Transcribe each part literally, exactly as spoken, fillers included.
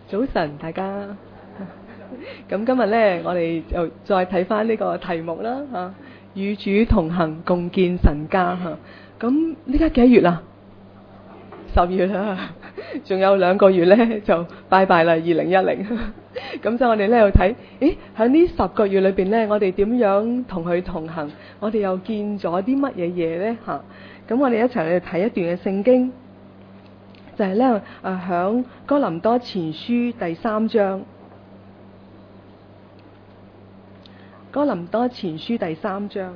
早晨，大家。咁今日呢，我哋就再睇翻呢個題目啦嚇，與主同行，共建神家嚇。咁呢家幾多月啦？十月啦，仲有兩個月呢，就拜拜啦，二零一零。咁就我哋呢度睇，誒喺呢十個月裏邊呢，我哋點樣同佢同行？我哋又見咗啲乜嘢嘢呢？嚇？咁我哋一齊嚟睇一段嘅聖經，就係呢，誒響哥林多前書第三章。哥林多前書第三章，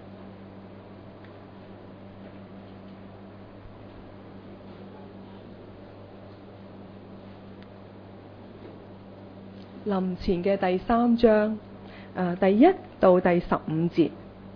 林前嘅第三章，誒第一到第十五節，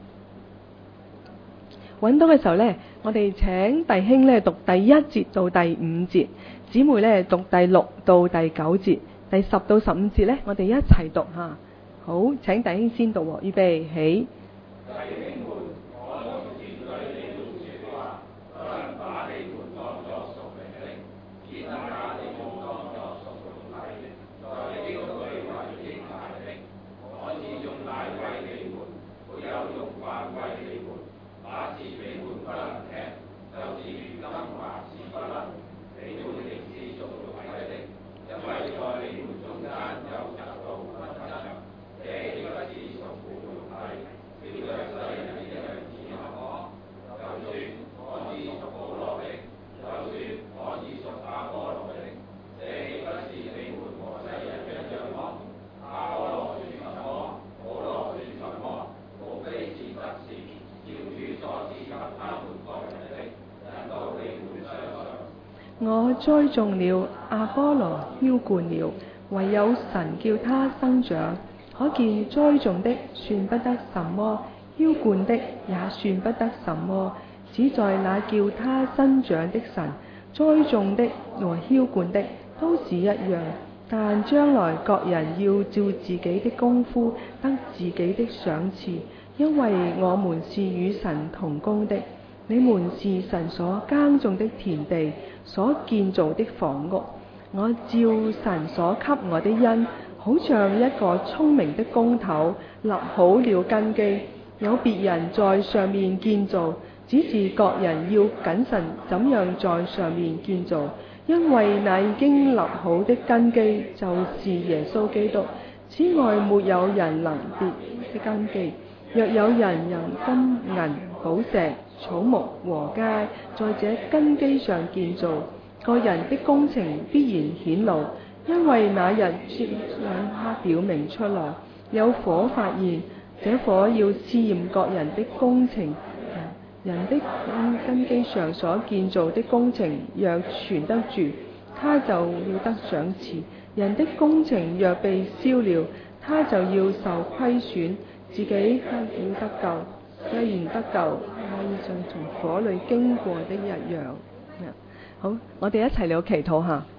揾到嘅時候呢，我哋請弟兄呢讀第一節到第五節，姊妹呢讀第六到第九節，第十到十五節呢，我哋一齊讀吓。好，請弟兄先讀喎，預備起。弟兄們，我從前對你們說話，不能把你們當作屬靈的，只能把你們當作屬肉體的，在基督裏為嬰孩的。我是用奶餵你們，沒有用飯餵你們，那是你們不能聽，就是如今還是不能。你們亦是屬肉體的，因為在你們中間有嫉妒紛爭。這不是屬乎肉體，是像世人的樣子可。就算我是屬保羅的，就算我是屬亞波羅的，這豈不是你們和世人一樣麼？亞波羅說什麼，保羅說什麼，無非是執事，照主所賜給他們各人的，引導你們相信。我栽種了，亞波羅澆灌了，唯有神叫他生長。可見栽種的算不得什麼，澆灌的也算不得什麼，只在那叫他生長的神。栽種的和澆灌的都是一樣，但將來各人要照自己的功夫得自己的賞賜，因為我們是與神同工的。你們是神所耕種的田地，所建造的房屋。我照神所給我的恩，好像一個聰明的工頭立好了根基，有別人在上面建造，只是各人要謹慎怎樣在上面建造，因為那已經立好的根基就是耶穌基督。此外沒有人能別的根基。若有人用金銀寶石草木禾秸在這根基上建造，個人的工程必然顯露，因為那日必兩刻表明出來，有火發現，這火要試驗各人的工程。人的根基上所建造的工程若存得住，他就要得賞賜；人的工程若被燒了，他就要受虧損。自己不要得救，既然得救，可以像從火裏經過的一樣。好，我哋一齊嚟祈禱下。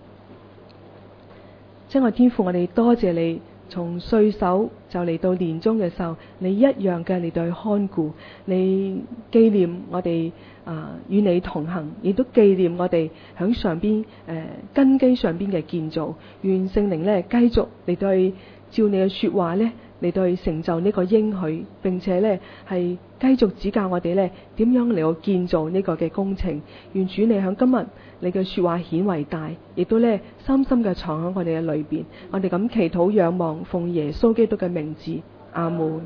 親愛天父，我哋多謝你，從歲首就嚟到年終嘅時候，你一樣嘅嚟到去看顧，你紀念我哋啊與你同行，亦都紀念我哋響上邊誒、呃、根基上邊嘅建造。願聖靈咧繼續嚟到去照你嘅說話咧嚟到去成就呢個應許，並且咧係繼續指教我哋咧點樣嚟到建造呢個嘅工程。願主你響今日你嘅說話顯為大，亦都咧深深嘅藏喺我哋嘅裏邊。我哋咁祈禱仰望，奉耶穌基督嘅名字，阿門。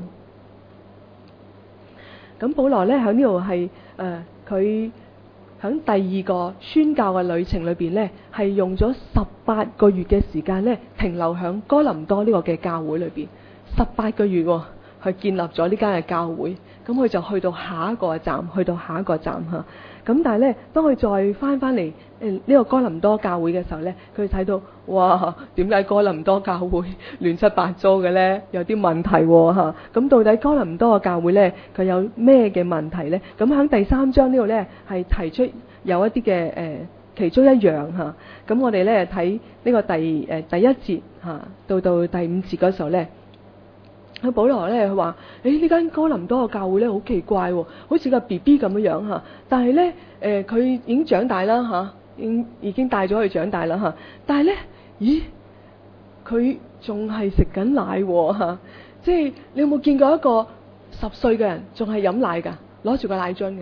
咁保羅咧喺呢度係誒佢喺第二個宣教嘅旅程裏邊咧，係用咗十八個月嘅時間咧停留喺哥林多呢個嘅教會裏邊。十八個月喎，去建立咗呢間嘅教會，咁佢就去到下一個站，去到下一個站嚇。咁但係咧，當佢再翻翻嚟誒呢個哥林多教會嘅時候咧，佢睇到哇，點解哥林多教會亂七八糟嘅咧？有啲問題喎嚇。咁到底哥林多嘅教會咧，佢有咩嘅問題咧？咁喺第三章呢度咧，係提出有一啲嘅誒其中一樣嚇。咁我哋咧睇呢個第誒、呃、第一節嚇，到到第五節嗰時候咧。佢保羅咧，佢話：誒呢間哥林多嘅教會咧，好奇怪喎，好似個 B B 咁樣樣嚇。但係咧，誒佢已經長大啦嚇，已經已經帶咗佢長大啦嚇。但係咧，咦佢仲係食緊奶喎嚇，即係你有冇見過一個十歲嘅人仲係飲奶㗎，攞住個奶樽㗎？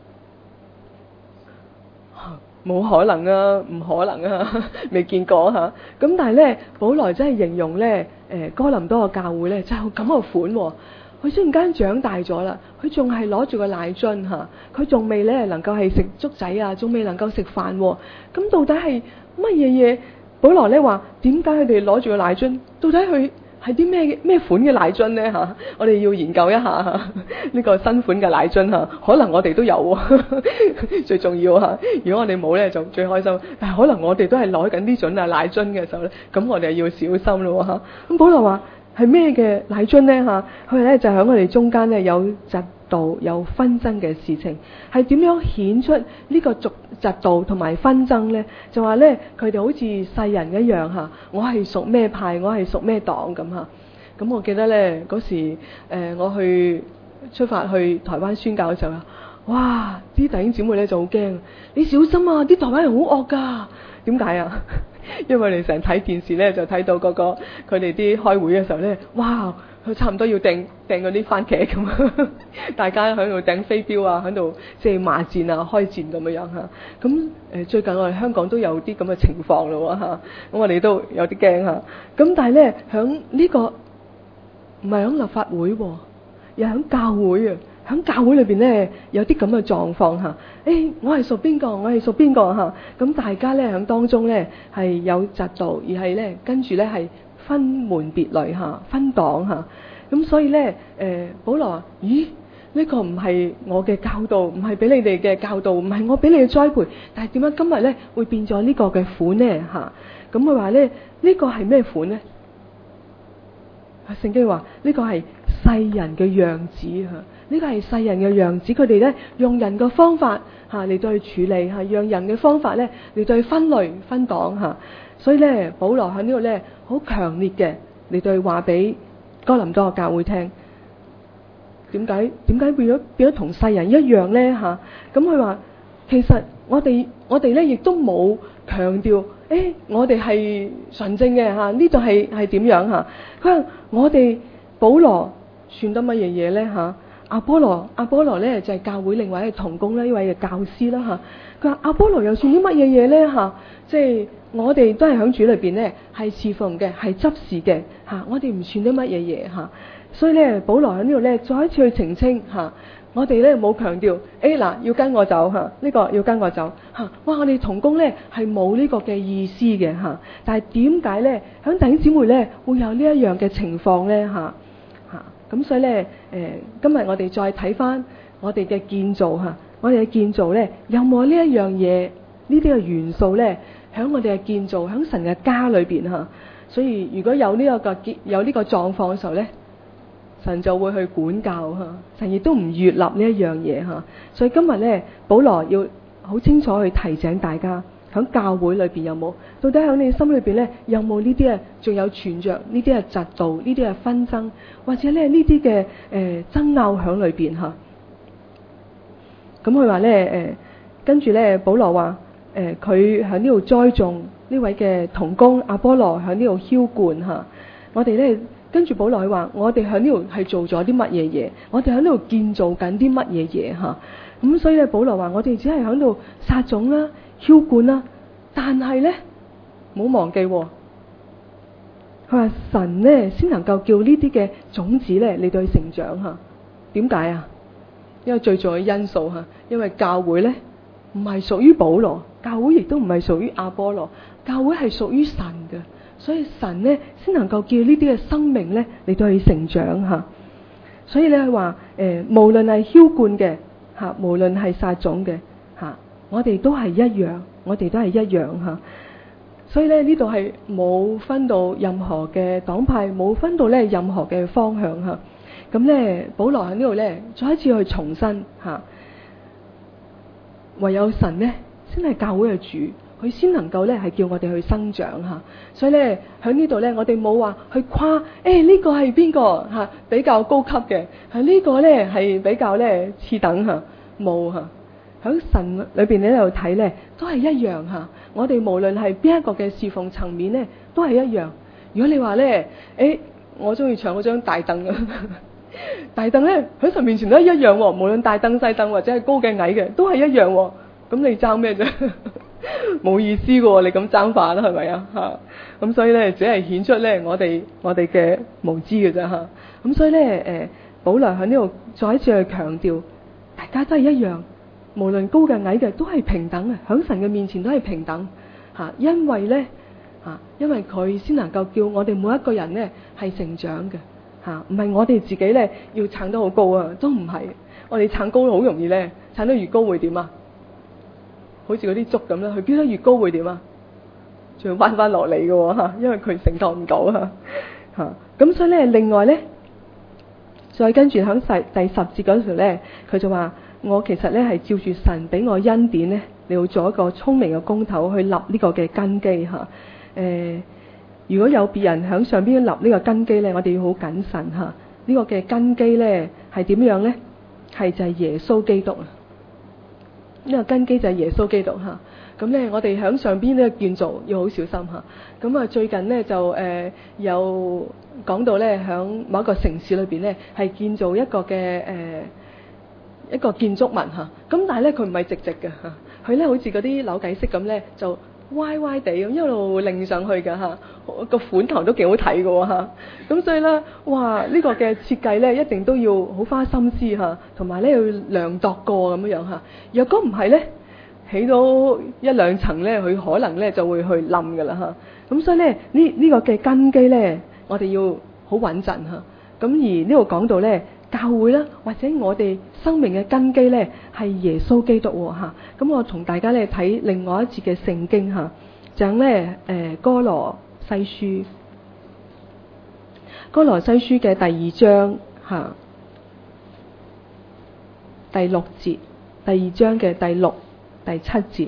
冇可能啊，唔可能啊，未見過嚇。咁但係咧，保羅真係形容咧，誒哥林多嘅教會咧就係咁個款喎。佢雖然間長大咗啦，佢仲係攞住個奶樽嚇，佢仲未咧能夠係食粥仔啊，仲未能夠食飯喎。咁到底係乜嘢嘢？保羅咧話點解佢哋攞住個奶樽？到底佢係啲咩咩款嘅奶樽咧嚇？我哋要研究一下嚇呢個新款嘅奶樽嚇，可能我哋都有喎。最重要嚇，如果我哋冇咧就最開心。但係可能我哋都係攞緊呢種啊奶樽嘅時候咧，咁我哋要小心咯嚇。咁保羅話係咩嘅奶樽咧嚇？佢哋咧就喺我哋中間咧有嫉妒有紛爭嘅事情，係點樣顯出呢個嫉妒同埋紛爭咧？就話咧佢哋好似世人一樣嚇，我係屬咩派，我係屬咩黨咁嚇。咁我記得咧嗰時誒、呃、我去出發去台灣宣教嘅時候啊，哇！啲弟兄姊妹咧就好驚，你小心啊！啲台灣人好惡㗎。點解啊？因為你成日睇電視咧，就睇到嗰個佢哋啲開會嘅時候咧，哇！佢差唔多要掟掟嗰啲番茄咁，大家喺度掟飛鏢啊，喺度即係罵戰啊、開戰咁樣樣嚇。咁誒最近我哋香港都有啲咁嘅情況咯嚇，咁我哋都有啲驚嚇。咁但係咧，響呢個唔係響立法會喎，又響教會啊。喺教會裏邊咧有啲咁嘅狀況嚇，誒、哎、我係屬邊個，我係屬邊個嚇，咁大家咧喺當中咧係有嫉妒，而係咧跟住咧係分門別類嚇，分黨嚇，咁所以咧誒、呃、保羅話：咦，呢、這個唔係我嘅教導，唔係俾你哋嘅教導，唔係我俾你嘅栽培，但係點解今日咧會變咗呢個嘅款咧嚇？咁佢話咧呢、這個係咩款咧？聖經話呢個係世人嘅樣子嚇。呢個係世人嘅樣子，佢哋咧用人嘅方法嚇嚟到去處理嚇，用人嘅方法咧嚟到去分類分黨嚇。所以咧，保羅喺呢度咧好強烈嘅嚟到去話俾哥林多嘅教會聽，點解點解變咗變咗同世人一樣咧嚇？咁佢話其實我哋我哋咧亦都冇強調，誒、哎、我哋係純正嘅嚇，呢度係係點樣嚇？佢話我哋保羅算得乜嘢嘢咧嚇？阿波羅，阿波羅咧就係、是、教會另外一個同工啦，呢位嘅教師啦吓。佢話阿波羅又算啲乜嘢嘢咧吓？即係我哋都係響主裏邊咧，係侍奉嘅，係執事嘅吓。我哋唔算啲乜嘢嘢吓。所以咧，保羅喺呢度咧再一次去澄清吓。我哋咧冇強調，誒嗱要跟我走吓，呢、這個要跟我走吓。哇，我哋同工咧係冇呢個嘅意思嘅吓。但係點解咧響弟兄姊妹咧會有呢一樣嘅情況咧吓？咁所以咧，誒、呃，今日我哋再睇翻我哋嘅建造嚇，我哋嘅建造咧有冇呢一樣嘢，呢啲嘅元素咧，喺我哋嘅建造，喺神嘅家裏邊嚇。所以如果有呢、這個個有呢個狀況嘅時候咧，神就會去管教嚇，神亦都唔悅納呢一樣嘢嚇。所以今日咧，保羅要好清楚去提醒大家。喺教會裏邊有冇？到底喺你心裏邊咧有冇呢啲啊？仲有存着呢啲啊嫉妒、呢啲啊紛爭，或者咧呢啲嘅誒爭拗喺裏邊吓？咁佢話咧誒，跟住咧保羅話誒，佢喺呢度栽種呢位嘅同工阿波羅喺呢度澆灌吓。我哋咧跟住保羅佢話，我哋喺呢度係做咗啲乜嘢嘢？我哋喺呢度建造緊啲乜嘢嘢吓？咁所以咧保羅話，我哋只係喺度撒種啦。澆灌啦，但係咧冇忘記，佢話神咧先能夠叫呢啲嘅種子咧嚟到去成長吓。點解啊？因為最重要嘅因素吓，因為教會咧唔係屬於保羅，教會亦都唔係屬於阿波羅，教會係屬於神嘅，所以神咧先能夠叫呢啲嘅生命咧嚟到去成長吓。所以咧佢話誒，無論係澆灌嘅吓，無論係撒種嘅吓。我哋都係一樣，我哋都係一樣吓，所以咧呢度係冇分到任何嘅黨派，冇分到咧任何嘅方向吓。咁咧保羅喺呢度咧再一次去重申吓，唯有神咧先係教會嘅主，佢先能夠咧係叫我哋去生長吓。所以咧喺呢度咧，我哋冇話去誇誒呢個係邊個吓比較高級嘅，係呢個咧係比較咧次等吓，冇吓。喺神裏邊喺度睇咧，都係一樣吓。我哋無論係邊一個嘅侍奉層面咧，都係一樣。 如果你話咧，誒，我中意搶嗰張大凳啊，大凳咧喺神面前都係一樣喎，無論大凳細凳或者係高嘅矮嘅，都係一樣喎。咁你爭咩啫？冇意思嘅喎，你咁爭法啦，係咪啊？嚇！咁所以咧，只係顯出咧我哋我哋嘅無知嘅啫嚇。咁所以咧，誒，保羅喺呢度再一次去強調，大家都係一樣，無論高嘅矮嘅都係平等嘅，喺神嘅面前都係平等嚇。因為咧嚇，因為佢先能夠叫我哋每一個人咧係成長嘅嚇，唔係我哋自己咧要撐得好高啊，都唔係。我哋撐高好容易咧，撐得越高會點啊？好似嗰啲竹咁啦，佢飆得越高會點啊？仲要彎翻落嚟嘅喎嚇，因為佢承托唔到啊嚇。咁所以咧，另外咧，再跟住喺第第十節嗰時咧，佢就話：我其實咧係照住神俾我恩典咧，你要做一個聰明嘅工頭去立呢個嘅根基嚇。誒、呃，如果有別人喺上邊立呢個根基咧，我哋要好謹慎嚇。呢、這個嘅根基咧係點樣咧？係就係耶穌基督啊！呢個根基就係耶穌基督嚇，咁咧我哋喺上邊呢個建造要好小心嚇。咁啊最近咧就誒、呃、有講到咧喺某一個城市裏邊咧係建造一個嘅誒、呃、一個建築物嚇，咁但係咧佢唔係直直嘅嚇，佢咧好似嗰啲扭計式咁咧就歪歪地咁一路擰上去㗎嚇，個款頭都幾好睇㗎喎嚇。咁所以咧，哇！呢個嘅設計咧一定都要好花心思嚇，同埋咧要量度過咁樣樣嚇。若果唔係咧，起到一兩層咧，佢可能咧就會去冧㗎啦嚇。咁所以咧，呢呢個嘅根基咧，我哋要好穩陣嚇。咁而呢度講到咧，教會啦，或者我哋生命嘅根基咧，係耶穌基督喎嚇。咁我同大家咧睇另外一節嘅聖經嚇，就係咧誒歌羅西書，歌羅西書嘅第二章嚇，第六節，第二章嘅第六、第七節。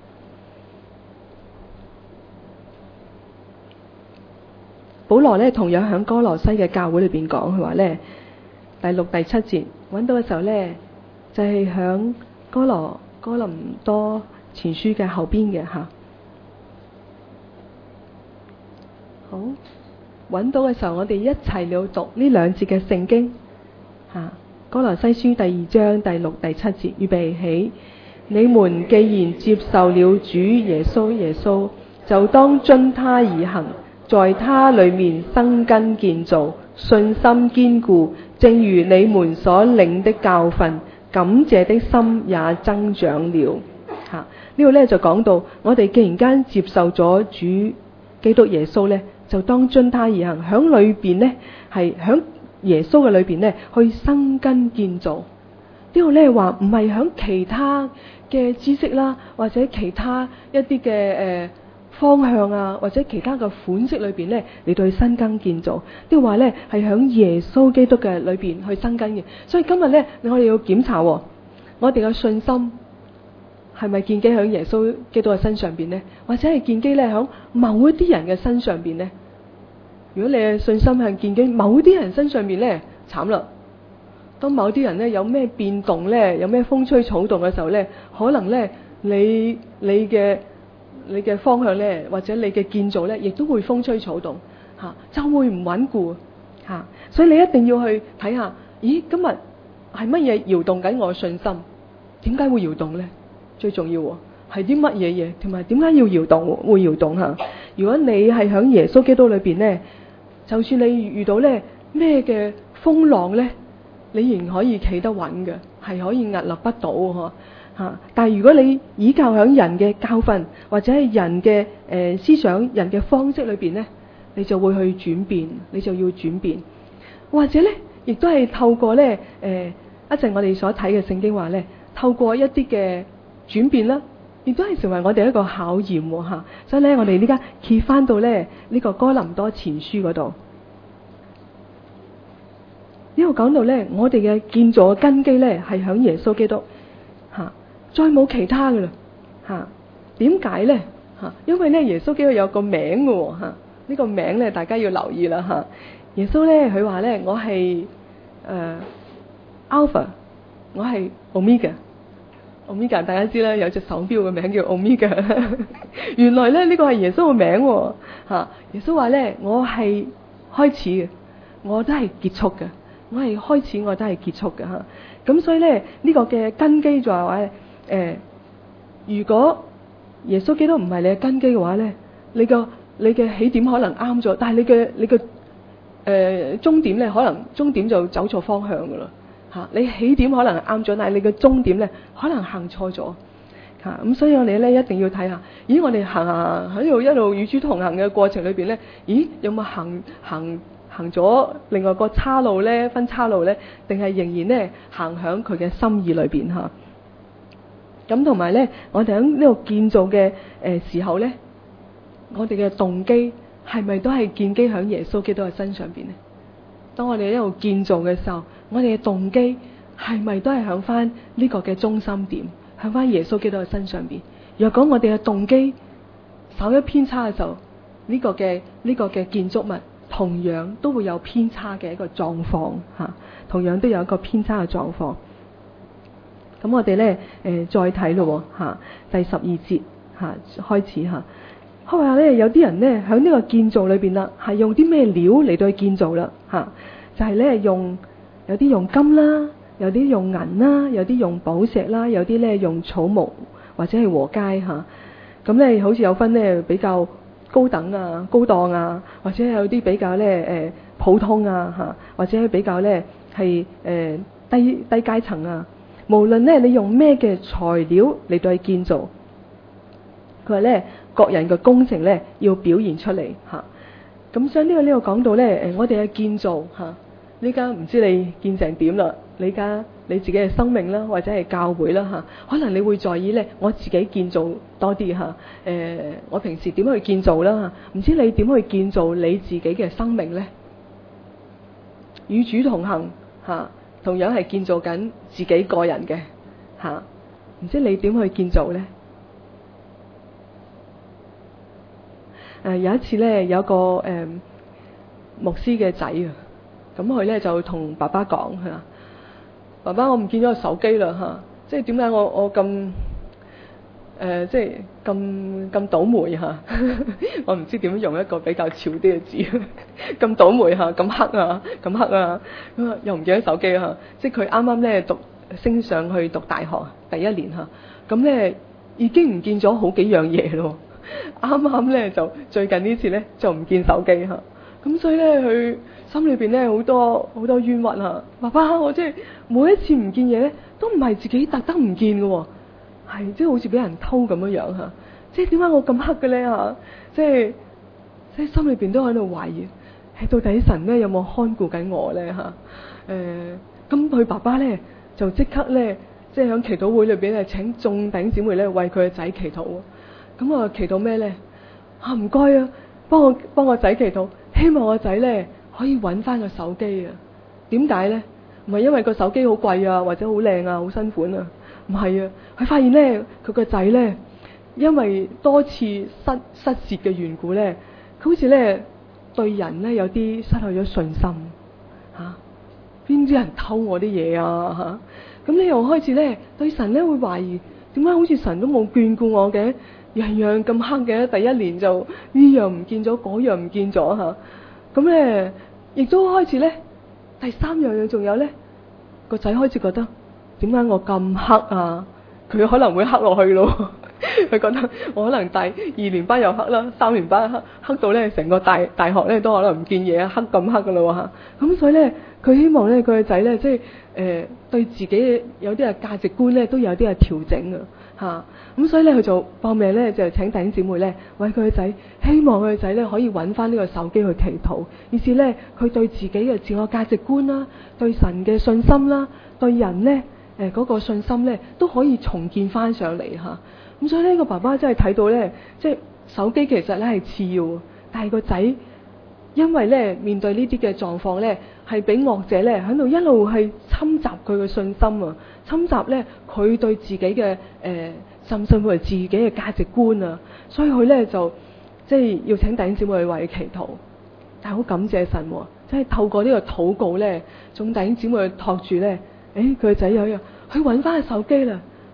保羅咧同樣喺歌羅西嘅教會裏邊講，佢話咧第六、第七節揾到嘅時候咧，就係喺哥羅哥林多前書嘅後邊嘅嚇。好，揾到嘅時候，我哋一齊嚟讀呢兩節嘅聖經嚇。歌羅西書第二章第六、第七節，預備起。你們既然接受了主耶穌耶穌，就當遵他而行，在他裡面生根建造，信心堅固，正如你們所領的教訓，感謝的心也增長了。嚇、啊，呢度咧就講到，我哋既然間接受咗主基督耶穌咧，就當遵他而行，響裏邊咧係響耶穌嘅裏邊咧去生根建造。呢度咧話唔係響其他嘅知識啦，或者其他一啲嘅誒方向啊，或者其他嘅款式裏邊咧嚟到去生根建造。呢度話咧係響耶穌基督嘅裏邊去生根嘅。所以今日咧，我哋要檢查、哦、我哋嘅信心係咪建基響耶穌基督嘅身上邊咧，或者係建基咧響某一啲人嘅身上邊咧？如果你嘅信心係建基某啲人身上邊咧，慘啦！當某啲人咧有咩變動咧，有咩風吹草動嘅時候咧，可能咧你你嘅你嘅方向咧，或者你嘅建造咧，亦都會風吹草動嚇、啊，就會唔穩固嚇、啊。所以你一定要去睇下，咦，今日係乜嘢搖動緊我嘅信心？點解會搖動咧？最重要係啲乜嘢嘢，同埋點解要搖動會搖動嚇、啊？如果你係喺耶穌基督裏邊咧，就算你遇到咧咩嘅風浪咧，你仍然可以企得穩嘅，係可以屹立不倒嘅嚇。但係如果你依靠響人嘅教訓或者係人嘅誒、呃、思想、人嘅方式裏邊咧，你就會去轉變，你就要轉變，或者咧亦都係透過咧誒一陣我哋所睇嘅聖經話咧，透過一啲嘅轉變啦，亦都係成為我哋一個考驗喎嚇。所以咧，我哋呢家揭翻到咧呢、這個哥林多前書嗰度。呢度講到咧，我哋嘅建造嘅根基咧係響耶穌基督吓，再冇其他噶啦吓。點解咧吓？因為咧耶穌基督有個名嘅吓，呢個名咧大家要留意啦吓。耶穌咧佢話咧，我係誒 Alpha，我係 Omega， Omega 大家知啦，有隻手錶嘅名叫 Omega。原來咧呢、這個係耶穌嘅名喎、啊、耶穌話咧，我係開始嘅，我都係結束嘅。我係開始，我都係結束嘅嚇。咁所以咧呢、這個嘅根基就係話誒，如果耶穌基督唔係你嘅根基嘅話咧，你個你嘅起點可能啱咗，但係你嘅你嘅誒、呃、終點咧，可能終點就走錯方向噶啦嚇。你起點可能啱咗，但係你嘅終點咧可能行錯咗嚇。咁所以我哋咧一定要睇下，咦我哋行行喺度一路與主同行嘅過程裏邊咧，咦有冇行行行咗另外個岔路咧，分岔路咧，定係仍然咧行響佢嘅心意裏邊嚇。咁同埋咧，我哋喺呢度建造嘅誒時候咧，我哋嘅動機係咪都係建基喺耶穌基督嘅身上邊咧？當我哋一路建造嘅時候，我哋嘅動機係咪都係響翻呢個嘅中心點，響翻耶穌基督嘅身上邊？若果我哋嘅動機稍一偏差嘅時候，呢個嘅呢個嘅建築物同樣都會有偏差嘅一個狀況嚇，同樣都有一個偏差嘅狀況。咁我哋咧誒再睇咯嚇，第十二節嚇開始嚇。佢話咧有啲人咧喺呢個建造裏邊啦，係用啲咩料嚟到去建造啦嚇？就係咧用有啲用金啦，有啲用銀啦，有啲用寶石啦，有啲咧用草木或者係禾秸嚇。咁咧好似有分咧比較高等啊、高檔啊，或者有啲比較咧誒普通啊嚇，或者比較咧係誒低低階層啊。無論咧你用咩嘅材料嚟到去建造，佢話咧各人嘅工程咧要表現出嚟嚇。咁所以呢個呢個講到咧誒，我哋嘅建造嚇，呢家唔知你建成點啦？你家你自己嘅生命啦，或者係教會啦嚇，可能你會在意咧我自己建造多啲嚇。誒、呃，我平時點去建造啦？唔知你點去建造你自己嘅生命咧？與主同行嚇。同樣係建造緊自己個人嘅嚇，唔知你點去建造呢？誒、呃、有一次咧，有個誒、呃、牧師嘅仔啊，咁佢咧就同爸爸講嚇，爸爸我唔見咗個手機啦嚇，即係點解我我咁誒、呃、即係咁咁倒霉嚇？我唔知點樣用一個比較潮啲嘅字，咁倒霉嚇，咁黑啊，咁黑啊，又唔記得手機嚇，即係佢啱啱咧讀升上去讀大學第一年嚇，咁咧已經唔見咗好幾樣嘢咯，啱啱咧就最近呢次咧就唔見手機嚇，咁所以咧佢心裏邊咧好多好多冤屈嚇，爸爸我即係每一次唔見嘢咧都唔係自己特登唔見嘅喎，係即係好似俾人偷咁樣樣嚇，即係點解我咁黑嘅咧嚇？即係即係心裏邊都喺度懷疑，係到底神咧有冇看顧緊我咧嚇？誒咁佢爸爸咧就即刻咧即係喺祈禱會裏邊咧請眾弟兄姊妹咧為佢嘅仔祈禱。咁我祈禱咩咧？啊唔該啊，幫我幫我仔祈禱，希望我仔咧可以揾翻個手機啊。點解咧？唔係因為個手機好貴啊，或者好靚啊，好新款啊。唔係啊，佢發現咧佢個仔咧因為多次失失竊嘅緣故咧，佢好似咧對人咧有啲失去咗信心嚇。邊啲人偷我啲嘢啊嚇？咁你又開始咧對神咧會懷疑，點解好似神都冇眷顧我嘅？樣樣咁黑嘅，第一年就呢樣唔見咗，嗰樣唔見咗嚇。咁咧亦都開始咧第三樣嘢仲有咧，個仔開始覺得點解我咁黑啊？佢可能會黑落去咯。佢覺得我可能大二年班又黑啦，三年班黑黑到咧成個大大學咧都可能唔見嘢，黑咁黑噶啦嚇。咁所以咧佢希望咧佢個仔咧即係誒、呃、對自己有啲嘅價值觀咧都有啲嘅調整啊嚇。咁所以咧佢就報名咧就請弟兄姊妹咧為佢個仔，希望佢個仔咧可以揾翻呢個手機去祈禱，於是咧佢對自己嘅自我價值觀啦，對神嘅信心啦，對人咧誒嗰個信心咧都可以重建翻上嚟嚇。咁所以呢個爸爸真係睇到咧，即係手機其實咧係次要，但係個仔因為咧面對呢啲嘅狀況咧，係俾惡者咧喺度一路係侵襲佢嘅信心啊，侵襲咧佢對自己嘅誒、呃、甚至乎係自己嘅價值觀啊，所以佢咧就即係要請弟兄姊妹去為佢祈禱，但係好感謝神，即係透過呢個禱告咧，眾弟兄姊妹去托住咧，誒佢個仔有一日去揾翻個手機啦。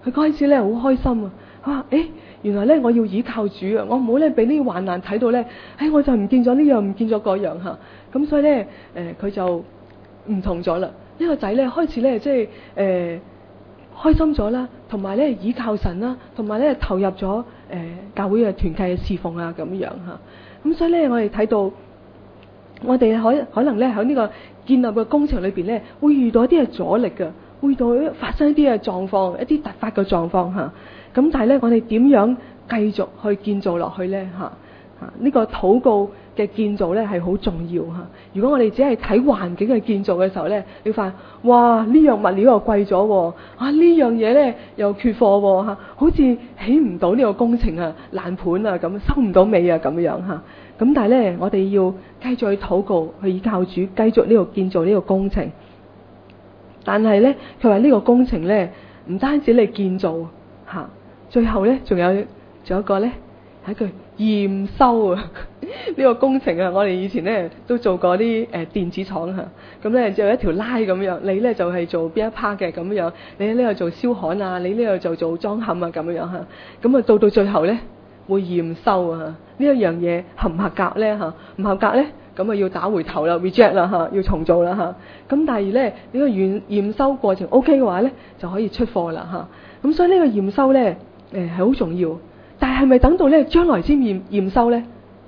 佢開始咧好開心啊！佢話誒，原來咧我要倚靠主啊！我唔好咧俾呢啲患難睇到咧，誒我就唔見咗呢樣，唔見咗嗰樣嚇。咁所以咧誒佢就唔同咗啦。呢個仔咧開始咧即係誒開心咗啦，同埋咧倚靠神啦，同埋咧投入咗誒教會嘅團契嘅侍奉啊咁樣嚇。咁所以咧我哋睇到我哋可可能咧喺呢個建立嘅工程裏邊咧，會遇到一啲嘅阻力㗎，會遇到發生一啲嘅狀況，一啲突發嘅狀況嚇。咁但係咧，我哋點樣繼續去建造落去咧嚇？嚇呢個禱告嘅建造咧係好重要嚇。如果我哋只係睇環境嘅建造嘅時候咧，你發現哇呢樣物料又貴咗喎，啊呢樣嘢咧又缺貨喎嚇，好似起唔到呢個工程啊爛盤啊咁，收唔到尾啊咁樣嚇。咁但係咧，我哋要繼續去禱告，去依靠主，繼續呢個建造呢個工程。但係咧，佢話呢個工程咧唔單止你建造嚇。最後咧，仲有仲有一個咧，係一個驗收啊！呢個工程啊，我哋以前咧都做過啲誒、呃、電子廠嚇，咁咧就有一條拉咁樣，你咧就係、是、做邊一 part 嘅咁樣，你喺呢度做燒焊啊，你呢度就做裝嵌啊咁樣嚇，咁啊到到最後咧會驗收啊！呢一樣嘢合唔合格咧嚇？唔合格咧，咁啊要打回頭啦 ，reject 啦嚇，要重做啦嚇。咁但係咧呢、這個驗驗收過程 OK 嘅話咧，就可以出貨啦嚇。咁所以呢個驗收咧。誒係好重要，但係係咪等到咧將來先驗驗收咧？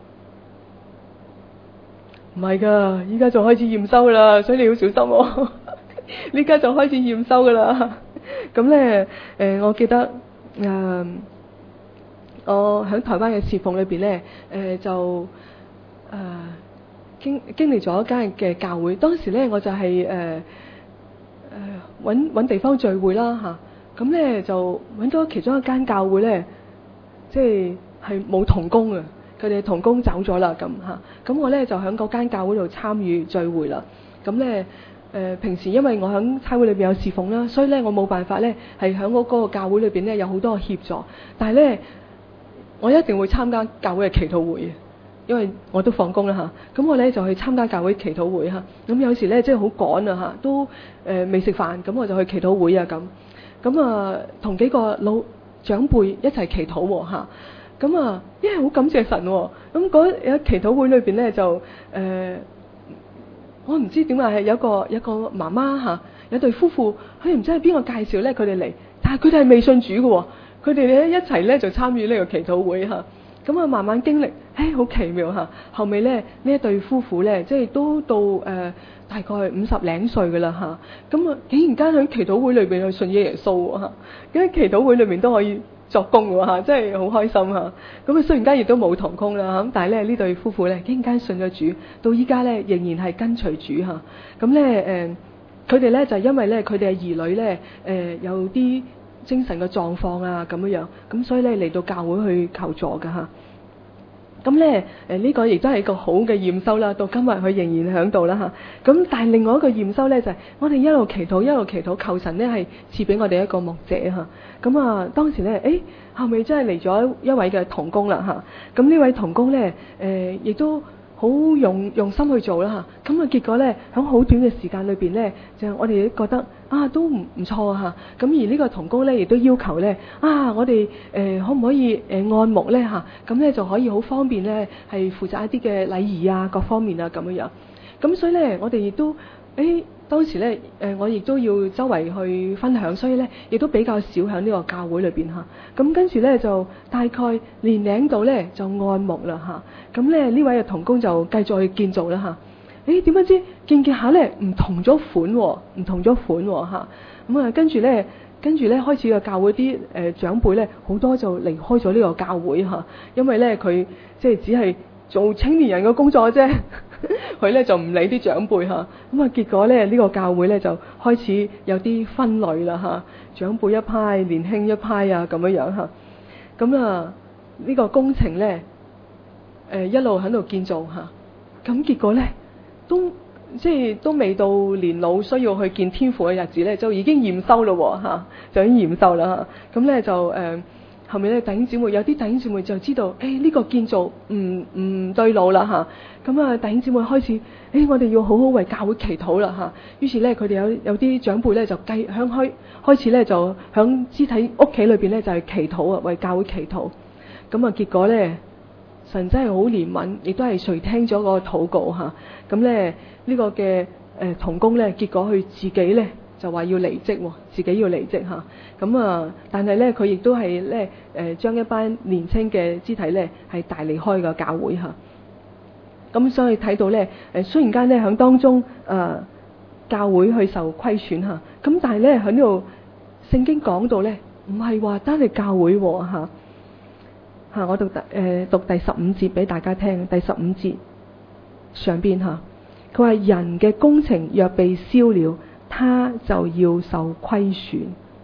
唔係噶，依家就開始驗收啦，所以你要小心喎、哦。呢家就開始驗收噶啦。咁咧誒，我記得誒、呃，我喺台灣嘅侍奉裏邊咧，誒、呃、就誒、呃、經經歷咗一間嘅教會，當時咧我就係誒誒揾揾地方聚會啦嚇。咁咧就揾咗其中一間教會咧，即係係冇同工啊，佢哋同工走咗啦咁嚇。咁我咧就喺嗰間教會度參與聚會啦。咁咧誒平時因為我喺差會裏邊有侍奉啦，所以咧我冇辦法咧係喺嗰個教會裏邊咧有好多協助。但係咧我一定會參加教會嘅祈禱會，因為我都放工啦嚇。咁我咧就去參加教會祈禱會嚇。咁有時咧即係好趕啊嚇，都誒未食飯，咁我就去祈禱會啊咁。咁啊，同幾個老長輩一齊祈禱喎嚇。咁啊，因為好感謝神喎。咁嗰喺祈禱會裏邊咧就誒、呃，我唔知點解係有個有個媽媽嚇，有對夫婦，佢唔知係邊個介紹咧佢哋嚟，但係佢哋係未信主嘅喎。佢哋咧一齊咧就參與呢個祈禱會嚇。咁啊，慢慢經歷，誒好奇妙嚇。後尾咧呢一對夫婦咧，即係都到誒。呃大概五十零歲嘅啦嚇，咁啊竟然間喺祈禱會裏邊去信耶穌喎嚇，咁喺祈禱會裏面都可以作工喎嚇，真係好開心嚇。咁啊雖然間亦都冇同工啦，咁但係咧呢對夫婦咧竟然間信咗主，到依家咧仍然係跟隨主嚇。咁咧誒，佢哋咧就因為咧佢哋嘅兒女咧誒、呃、有啲精神嘅狀況啊咁樣樣，咁所以咧嚟到教會去求助㗎嚇。咁咧，誒呢個亦都係一個好嘅驗收啦。到今日佢仍然喺度啦嚇。咁但係另外一個驗收咧就係、是、我哋一路祈禱一路祈禱，求神咧係賜俾我哋一個牧者嚇。咁啊當時咧，誒後尾真係嚟咗一位嘅同工啦嚇。咁呢位同工咧，誒、呃、亦都好用用心去做啦嚇。咁啊結果咧喺好短嘅時間裏邊咧，就我哋覺得啊都唔唔錯啊嚇。咁而呢個同工咧亦都要求咧啊，我哋誒、呃、可唔可以誒、呃、按牧咧嚇？咁咧就可以好方便咧係負責一啲嘅禮儀啊各方面啊咁樣樣。咁所以咧我哋亦都誒、欸、當時咧誒、呃、我亦都要周圍去分享，所以咧亦都比較少喺呢個教會裏邊嚇。咁跟住咧就大概年零度咧就按牧啦嚇。咁咧呢位嘅同工就繼續去建造啦嚇。誒點樣知見見下咧唔同咗款喎、哦，唔同咗款喎嚇。咁啊跟住咧，跟住咧開始個教會啲誒、呃、長輩咧好多就離開咗呢個教會嚇，因為咧佢即係只係做青年人嘅工作啫，佢咧就唔理啲長輩嚇。咁啊結果咧呢、呢個教會咧就開始有啲分類啦嚇，長輩一派，年輕一派啊咁樣樣嚇。咁啊呢、呢個工程咧誒、呃、一路喺度建造嚇，咁結果咧。都即係都未到年老需要去見天父嘅日子咧，就已經驗收咯喎嚇，就已經驗收啦嚇。咁咧就誒後面咧弟兄姊妹有啲弟兄姊妹就知道，誒、哎、呢、這個建造唔唔對路啦嚇。咁啊弟兄姊妹開始，誒、哎、我哋要好好為教會祈禱啦嚇。於是咧佢哋有有啲長輩咧就計向開開始咧就響肢體屋企裏邊咧就係祈禱啊，為教會祈禱。咁啊結果咧神真係好憐憫，亦都係垂聽咗個禱告嚇。咁咧呢、這個嘅誒同工咧，結果佢自己咧就話要離職喎，自己要離職嚇。咁啊，但係咧佢亦都係咧誒將一班年青嘅肢體咧係帶離開個教會嚇。咁所以睇到咧誒，雖然間咧喺當中誒、呃、教會去受虧損嚇，咁但係咧喺呢度聖經講到咧，唔係話單係教會喎嚇。嚇，我讀第誒、呃、讀第十五節俾大家聽，第十五節上邊嚇，佢話人嘅工程若被燒了，他就要受虧損。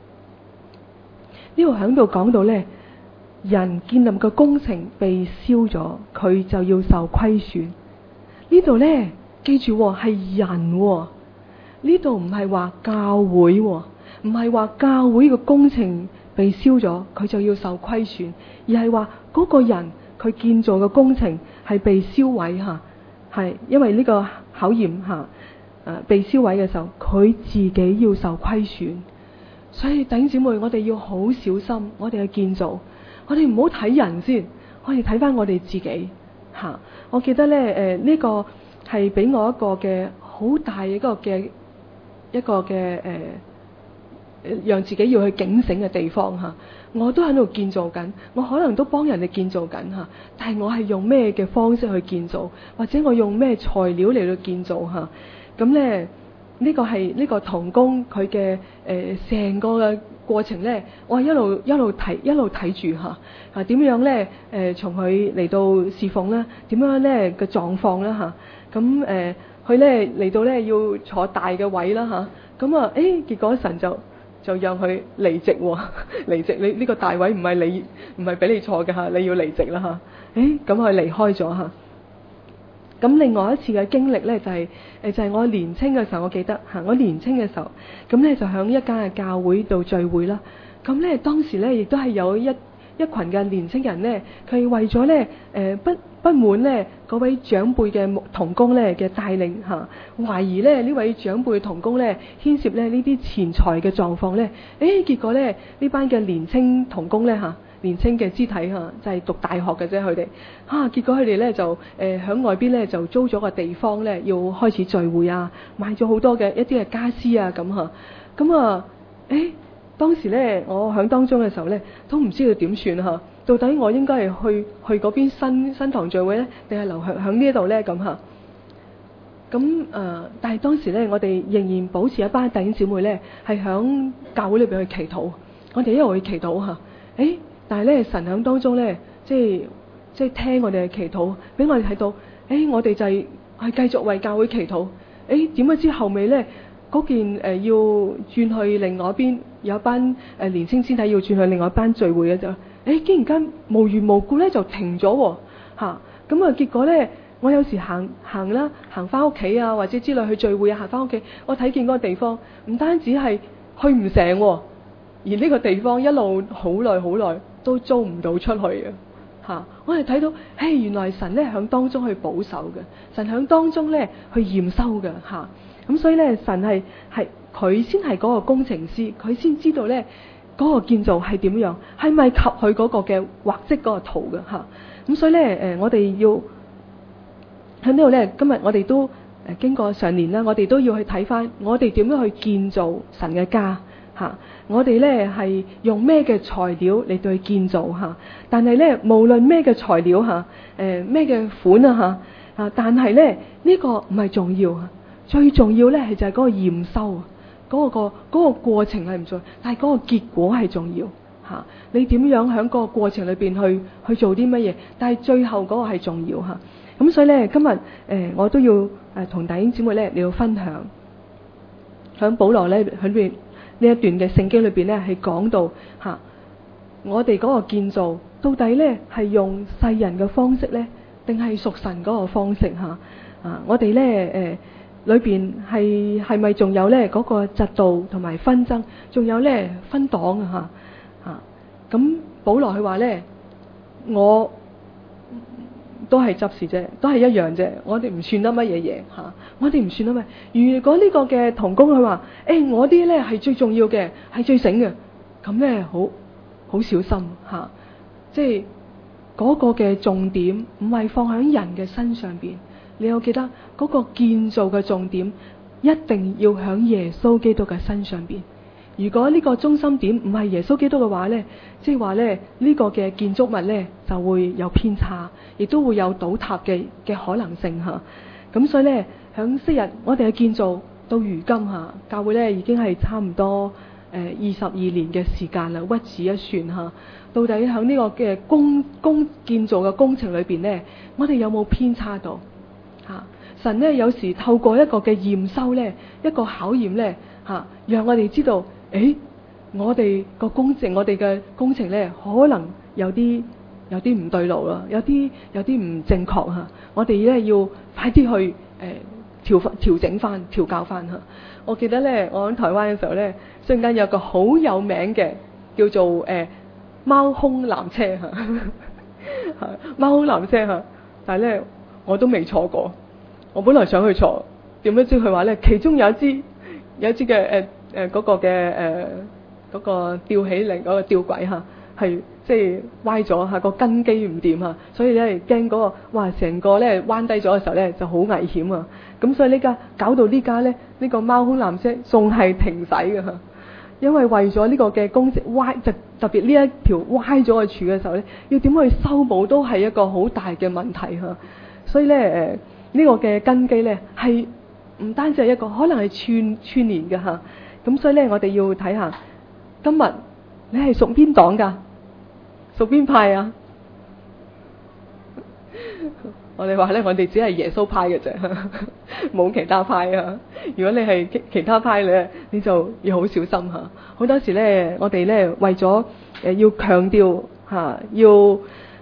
呢度喺度講到咧，人建立嘅工程被燒咗，佢就要受虧損。呢度咧記住係人喎，呢度唔係話教會喎，唔係話教會嘅工程被燒咗，佢就要受虧損，而係話嗰個人佢建造嘅工程係被燒毀嚇，係因為呢個考驗嚇誒被燒毀嘅時候，佢自己要受虧損。所以弟兄姊妹，我哋要好小心，我哋嘅建造，我哋唔好睇人先，我哋睇翻我哋自己嚇。我記得咧誒呢個係俾我一個嘅好大一個嘅一個嘅誒。讓自己要去警醒嘅地方嚇，我都喺度建造緊，我可能都幫人哋建造緊嚇，但係我係用咩嘅方式去建造，或者我用咩材料嚟到建造嚇？咁咧呢個係呢個同工佢嘅誒成個嘅過程咧，我係一路一路睇一路睇住嚇啊點樣咧誒從佢嚟到侍奉啦，點樣咧嘅狀況啦嚇，咁誒佢咧嚟到咧要坐大嘅位啦嚇，咁啊誒結果神就就讓佢離席喎，離席，你呢、這個大位唔係你唔係俾你坐嘅嚇，你要離席啦嚇。誒咁佢離開咗嚇。咁另外一次嘅經歷咧就係、是、誒就係、是、我年青嘅時候，我記得嚇我年青嘅時候，咁咧就響一間嘅教會度聚會啦。咁咧當時咧亦都係有一一群嘅年青人咧，佢為咗咧誒不不滿咧嗰位長輩嘅同工咧嘅帶領嚇，懷疑咧呢位長輩同工咧牽涉咧呢啲錢財嘅狀況咧，誒結果咧呢班嘅年青同工咧嚇，年青嘅肢體嚇就係、是、讀大學嘅啫佢哋嚇，結果佢哋咧就誒喺、呃、外邊咧就租咗個地方咧要開始聚會啊，買咗好多嘅一啲嘅家私啊咁嚇，咁啊誒。當時咧，我喺當中嘅時候咧，都唔知道點算嚇。到底我應該係去去嗰邊新新堂聚會咧，定係留喺喺呢一度咧咁嚇？咁誒、呃，但係當時咧，我哋仍然保持一班弟兄姊妹咧，係喺教會裏邊去祈禱。我哋一路去祈禱嚇。誒，但係咧，神喺當中咧，即係即係聽我哋嘅祈禱，俾我哋睇到，誒，我哋就係係繼續為教會祈禱。誒，點解知後尾咧？嗰件誒、呃、要轉去另外一邊，有一班誒、呃、年青肢體要轉去另外一班聚會嘅就，誒竟然間無緣無故咧就停咗喎嚇，咁啊結果咧，我有時行行啦，行翻屋企啊，或者之類去聚會啊，行翻屋企，我睇見嗰個地方唔單止係去唔成喎，而呢個地方一路好耐好耐都租唔到出去嘅嚇，我哋睇到，誒原來神咧響當中去保守嘅，神響當中咧去驗收嘅嚇。咁所以咧，神係係佢先係嗰個工程師，佢先知道咧嗰、那個建造係點樣，係咪及佢嗰個嘅畫則嗰個圖嘅嚇。咁所以咧，誒、呃、我哋要喺呢度咧，今日我哋都誒、呃、經過上年啦，我哋都要去睇翻，我哋點樣去建造神嘅家嚇、啊。我哋咧係用咩嘅材料嚟對建造嚇、啊？但係咧，無論咩嘅材料嚇，誒咩嘅款啊嚇啊，但係咧呢、這個唔係重要啊。最重要咧係就係嗰個驗收，嗰、嗰個、嗰個過程係唔重要，但係嗰個結果係重要嚇、啊。你點樣喺嗰個過程裏邊去去做啲乜嘢？但係最後嗰個係重要嚇。咁、啊、所以咧，今日誒、呃、我都要誒同、呃、弟兄姊妹咧你要分享，喺保羅咧喺邊呢一段嘅聖經裏邊咧係講到嚇、啊，我哋嗰個建造到底咧係用世人嘅方式咧，定係屬神嗰個方式嚇？啊，我哋咧誒。呃裏邊係係咪仲有咧嗰個嫉妒同埋紛爭，仲有咧分黨啊嚇啊！ 咁保羅佢話咧，我都係執事啫，都係一樣啫。我哋唔算得乜嘢嘢吓，我哋唔算得乜。如果呢個嘅同工佢話，誒、欸、我啲咧係最重要嘅，係最醒嘅，咁咧好好小心吓。即係嗰個嘅重點唔係放喺人嘅身上邊，你要記得嗰個建造嘅重點一定要喺耶穌基督嘅身上邊。如果呢個中心點唔係耶穌基督嘅話呢，即係話呢，呢個嘅建築物呢就會有偏差，亦都會有倒塌嘅嘅可能性吓。咁所以呢，響昔日我哋嘅建造到如今吓，教會呢已經係差唔多誒二十二年嘅時間啦，屈指一算吓。到底響呢個嘅工工建造嘅工程裏邊呢，我哋有冇偏差到吓？神呢有時透過一個嘅驗收呢，一個考驗呢吓，讓我哋知道。誒，我哋個工程，我哋嘅工程咧，可能有啲有啲唔對路啦，有啲有啲唔正確吓。我哋咧要快啲去誒調調整翻、調教翻吓。我記得咧，我喺台灣嘅時候咧，瞬間有個好有名嘅叫做誒、呃、貓空纜車吓，貓空纜車吓。但係咧，我都未坐過。我本來想去坐，點樣知佢話咧，其中有一支有一支嘅誒。呃誒、呃，嗰、那個嘅誒，嗰、呃那個吊起嚟嗰個吊軌吓，係即係歪咗吓，個根基唔掂吓，所以咧驚嗰個，哇，成個咧彎低咗嘅時候咧就好危險啊！咁所以呢家搞到呢家咧呢、這個貓空纜車仲係停駛嘅吓，因為為咗呢個嘅工程歪，就特別呢一條歪咗嘅柱嘅時候咧，要點去修補都係一個好大嘅問題吓，所以咧誒呢、呃這個嘅根基咧係唔單止係一個，可能係串串連嘅吓。咁所以咧，我哋要睇下今日你係屬邊黨噶，屬邊派啊？我哋話咧，我哋只係耶穌派嘅啫，冇其他派啊。如果你係其其他派咧，你就要好小心吓。好多時咧，我哋咧為咗誒要強調吓，要誒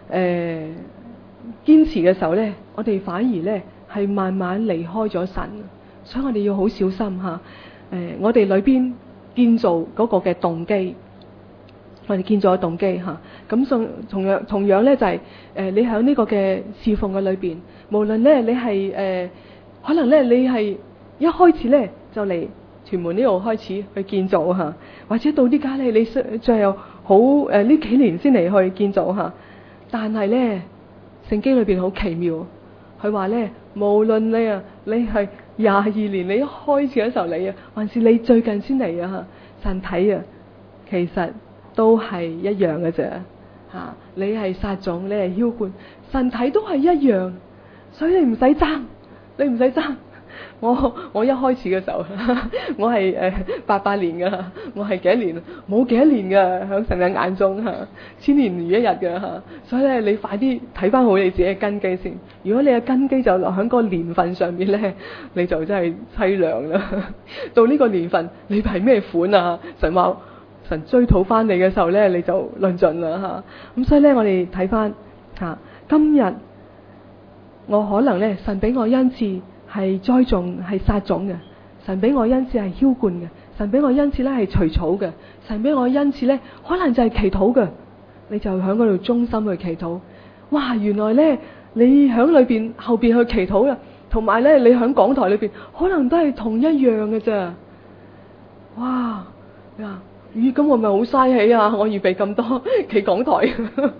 堅持嘅時候咧，我哋反而咧係慢慢離開咗神，所以我哋要好小心吓。誒、呃，我哋裏邊建造嗰個嘅動機，我哋建造嘅動機吓，咁、啊、同同樣同樣咧就係、是、誒、呃，你喺呢個嘅侍奉嘅裏邊，無論咧你係誒、呃，可能咧你係一開始咧就嚟屯門呢度開始去建造吓、啊，或者到呢家咧你最後好誒呢、呃、幾年先嚟去建造吓、啊，但係咧聖經裏邊好奇妙，佢話咧無論你啊，你係。廿二年你一開始嘅時候嚟啊，還是你最近先嚟啊？神睇啊，其實都係一樣嘅啫吓。你係撒種，你係澆灌，神睇都係一樣，所以你唔使爭，你唔使爭。我我一開始嘅時候，我係誒八八年噶，我係幾多年？冇幾多年噶，喺神嘅眼中吓，千年如一日噶吓。所以咧，你快啲睇翻好你自己嘅根基先。如果你嘅根基就落喺個年份上邊咧，你就真係淒涼啦。到呢個年份，你係咩款啊？神話神追討翻你嘅時候咧，你就論盡啦吓。咁所以咧，我哋睇翻吓，今日我可能咧，神俾我恩賜。係栽種係撒種嘅，神俾我恩賜係澆灌嘅，神俾我恩賜咧係除草嘅，神俾我恩賜咧可能就係祈禱嘅，你就喺嗰度忠心去祈禱。哇，原來咧你喺裏邊後邊去祈禱啦，同埋咧你喺講台裏邊可能都係同一樣嘅啫。哇呀！咦，咁我咪好嘥氣啊！我預備咁多企講台，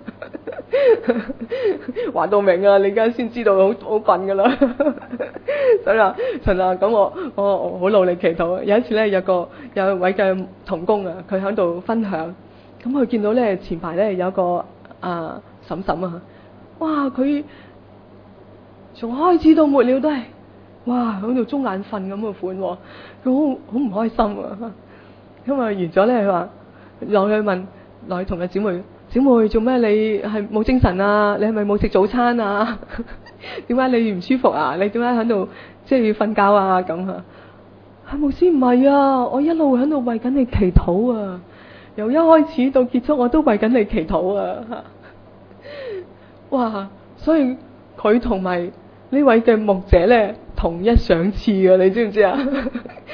話到明啊！你而家先知道好好笨噶啦，所以啊，神啊，咁我我好努力祈禱。有一次咧，有個有一位嘅同工啊，佢喺度分享，咁佢見到咧前排咧有個啊嬸嬸啊，哇！佢從開始到末了都係哇喺度中眼瞓咁嘅款，佢好好唔開心啊！咁啊完咗咧，佢話落去問，落去同個姊妹，姊妹做咩？你係冇精神啊？你係咪冇食早餐啊？點解你唔舒服啊？你點解喺度即係要瞓覺啊？咁啊，係牧師唔係啊，我一路喺度為緊你祈禱啊，由一開始到結束我都為緊你祈禱啊！哇！所以佢同埋呢位嘅牧者咧同一賞賜嘅，你知唔知啊？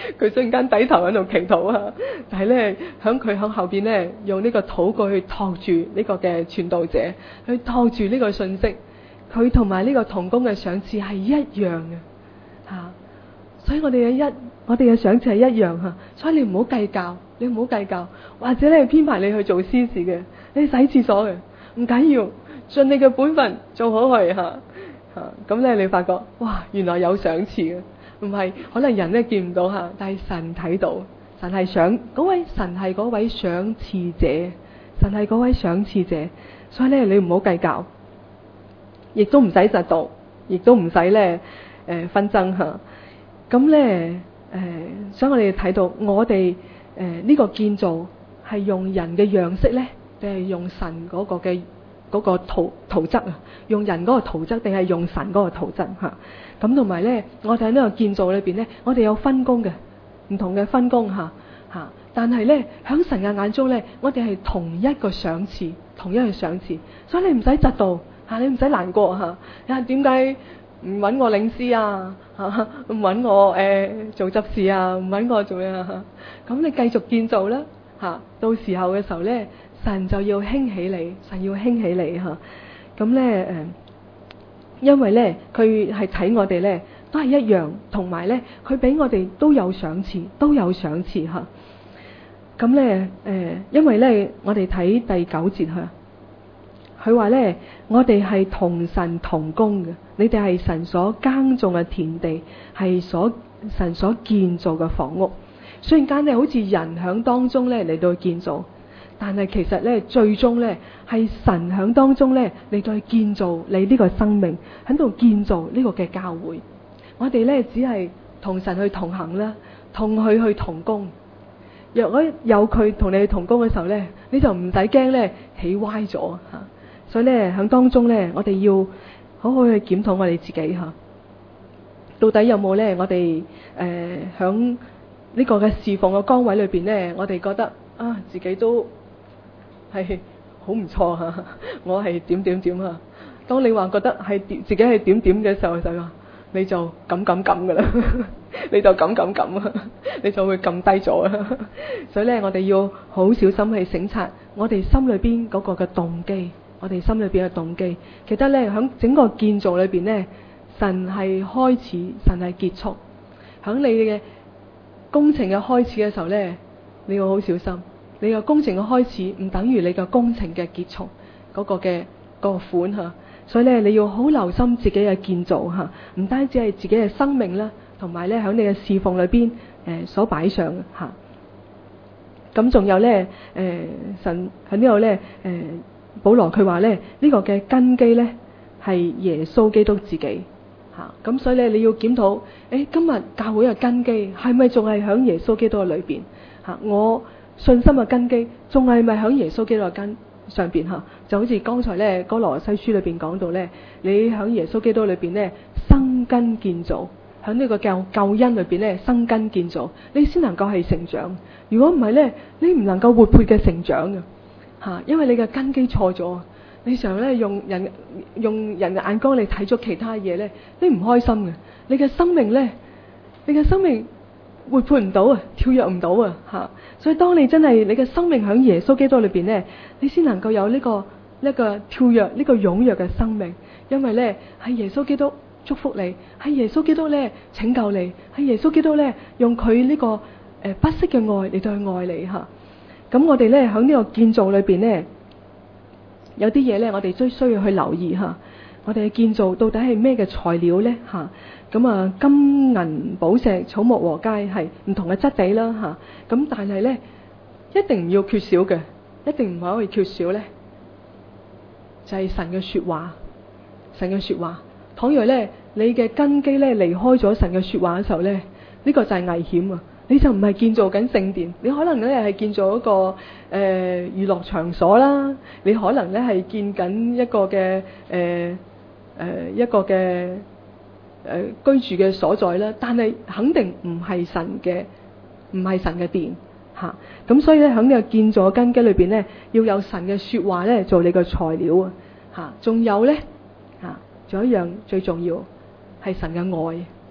佢瞬間低頭喺度祈禱啊！但係咧，響佢響後邊咧，用呢個禱告去托住呢個嘅傳道者，去托住呢個信息。佢同埋呢個同工嘅賞賜係一樣嘅，吓、啊。所以我哋嘅一，我哋嘅賞賜係一樣吓。所以你唔好計較，你唔好計較，或者你編排你去做私事嘅，你洗廁所嘅，唔緊要，盡你嘅本分做好佢吓吓。咁、啊、咧，你發覺哇，原來有賞賜嘅。唔係，可能人咧見唔到吓，但係神睇到，神係賞嗰位，神係嗰位賞賜者，神係嗰位賞賜者，所以咧你唔好計較，亦都唔使嫉妒，亦都唔使咧誒紛爭吓。咁咧誒，所以我哋睇到我哋誒呢個建造係用人嘅樣式咧，定係用神嗰個嘅嗰個圖圖則啊？用人嗰個圖則，定係用神嗰個圖則吓？咁同埋咧，我哋喺呢個建造裏邊咧，我哋有分工嘅，唔同嘅分工吓吓。但係咧，喺神嘅眼中咧，我哋係同一個賞賜，同一個賞賜。所以你唔使嫉妒吓，你唔使難過吓。啊，點解唔揾我領詩啊？吓，唔揾我誒、呃、做執事啊？唔揾我做咩啊？咁你繼續建造啦吓。到時候嘅時候咧，神就要興起你，神要興起你吓。咁咧誒。因為咧，佢係睇我哋咧，都係一樣，同埋咧，佢俾我哋都有賞賜，都有賞賜吓。咁咧，誒，因為咧，我哋睇第九節吓，佢話咧，我哋係同神同工嘅，你哋係神所耕種嘅田地，係所神所建造嘅房屋。雖然間咧，好似人響當中咧嚟到建造。但係其實咧，最終咧係神響當中咧嚟到去建造你呢個生命，喺度建造呢個嘅教會。我哋咧只係同神去同行啦，同佢去同工。若果有佢同你去同工嘅時候咧，你就唔使驚咧起歪咗吓。所以咧響當中咧，我哋要好好去檢討我哋自己吓，到底有冇咧我哋誒響呢個嘅侍奉嘅崗位裏邊咧，我哋覺得啊自己都係好唔錯吓，我係點點點啊！當你話覺得係自己係點點嘅時候，就話你就咁咁咁噶啦，你就咁咁咁啊，你就會撳低咗啊！所以咧，我哋要好小心去省察我哋心裏邊嗰個嘅動機，我哋心裏邊嘅動機。其實咧，喺整個建造裏邊咧，神係開始，神係結束。喺你嘅工程嘅開始嘅時候咧，你要好小心。你個工程嘅開始唔等於你個工程嘅結束嗰個嘅嗰個款吓，所以咧你要好留心自己嘅建造吓，唔單止係自己嘅生命啦，同埋咧喺你嘅侍奉裏邊誒所擺上吓。咁仲有咧誒神喺呢度咧誒保羅佢話咧呢個嘅根基咧係耶穌基督自己吓，咁所以咧你要檢討誒今日教會嘅根基係咪仲係喺耶穌基督嘅裏邊吓？我信心嘅根基仲係咪喺耶穌基督嘅根上邊吓？就好似剛才咧哥羅西書裏邊講到咧，你喺耶穌基督裏邊咧生根建造，喺呢個救救恩裏邊咧生根建造，你先能夠係成長。如果唔係咧，你唔能夠活潑嘅成長嘅吓，因為你嘅根基錯咗，你常咧用人用人嘅眼光嚟睇咗其他嘢咧，你唔開心嘅，你嘅生命咧，你嘅生命。活潑唔到啊，跳躍唔到啊，吓！所以當你真係你嘅生命喺耶穌基督裏邊咧，你先能夠有呢、這個呢、這個跳躍呢、這個踴躍嘅生命。因為咧係耶穌基督祝福你，係耶穌基督咧拯救你，係耶穌基督咧用佢呢、這個誒、呃、不息嘅愛嚟到去愛你吓。咁我哋咧喺呢個建造裏邊咧，有啲嘢咧我哋都需要去留意吓。我哋嘅建造到底係咩嘅材料咧吓？咁啊，金銀寶石草木禾秸係唔同嘅質地啦吓，咁但係咧一定唔要缺少嘅，一定唔可以缺少咧，就係神嘅說話，神嘅說話。倘若咧你嘅根基咧離開咗神嘅說話嘅時候咧，呢個就係危險啊！你就唔係建造緊聖殿，你可能咧係建造一個誒娛樂場所啦，你可能咧係建緊一個嘅誒誒一個嘅。誒、呃、居住嘅所在啦，但係肯定唔係神嘅，唔係神嘅殿吓。咁、啊、所以咧喺呢個建造嘅根基裏邊咧，要有神嘅說話咧做你嘅材料啊吓。仲有咧吓，仲有一樣最重要係神嘅愛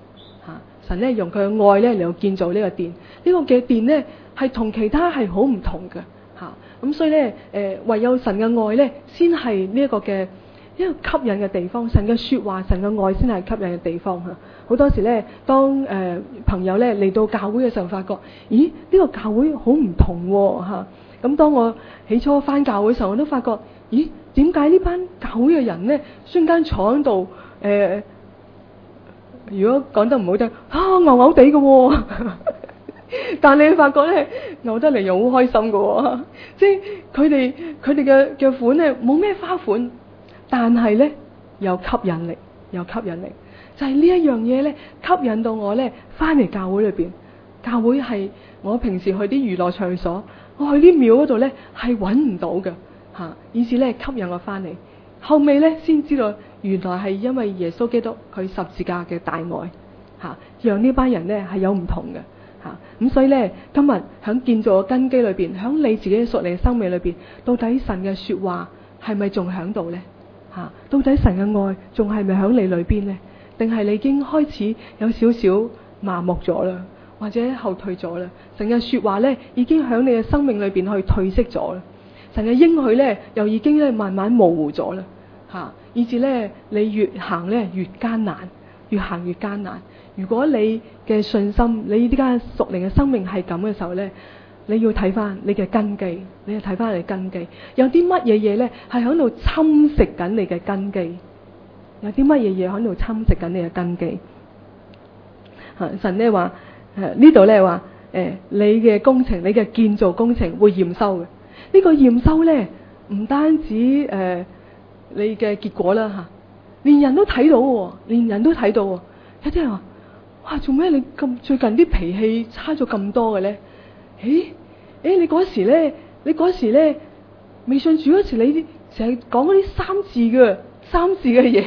嚇。神咧用佢嘅愛咧嚟到建造呢個殿，呢、呢個嘅殿咧係同其他係好唔同嘅嚇。咁所以咧誒、呃、唯有神嘅愛咧先係呢一個嘅一個吸引嘅地方。神嘅説話、神嘅愛先係吸引嘅地方嚇。好多時咧，當誒、呃、朋友咧嚟到教會嘅時候，發覺咦呢、呢個教會好唔同喎嚇。咁當我起初返教會嘅時候，我都發覺咦點解呢班教會嘅人咧瞬間坐喺度誒？如果講得唔好聽，啊牛牛地嘅喎，但你發覺咧牛得嚟又好開心嘅喎，即係佢哋佢哋嘅嘅款咧冇咩花款，但係咧有吸引力，有吸引力，就係、是、呢一樣嘢咧吸引到我咧翻嚟教會裏邊。教會係我平時去啲娛樂場所，我去啲廟嗰度咧係揾唔到嘅嚇，以至咧吸引我翻嚟。後尾咧先知道，原來係因為耶穌基督佢十字架嘅大愛嚇，讓呢班人咧係有唔同嘅嚇。咁所以咧，今日喺建造嘅根基裏邊，喺你自己嘅屬靈生命裏邊，到底神嘅説話係咪仲喺度咧嚇？到底神嘅愛仲係咪喺你裏邊咧？定係你已經開始有少少麻木咗啦，或者後退咗啦？神嘅説話咧已經喺你嘅生命裏邊去褪色咗啦。神嘅應許咧又已經咧慢慢模糊咗啦。嚇，以至咧你越行咧越艱難，越行越艱難。如果你嘅信心，你呢家屬靈嘅生命係咁嘅時候咧，你要睇翻你嘅根基，你要睇翻你嘅根基，有啲乜嘢嘢咧係喺度侵蝕緊你嘅根基，有啲乜嘢嘢喺度侵蝕緊你嘅根基。嚇，神咧話誒呢度咧話誒你嘅工程，你嘅建造工程會驗收嘅。呢、這個驗收咧唔單止誒。呃你嘅結果啦嚇，連人都睇到喎，連人都睇到喎。有啲人話：哇，做咩你咁最近啲脾氣差咗咁多嘅咧？誒誒，你嗰時咧，你嗰時咧未信主嗰時，你成日講嗰啲三字嘅三字嘅嘢。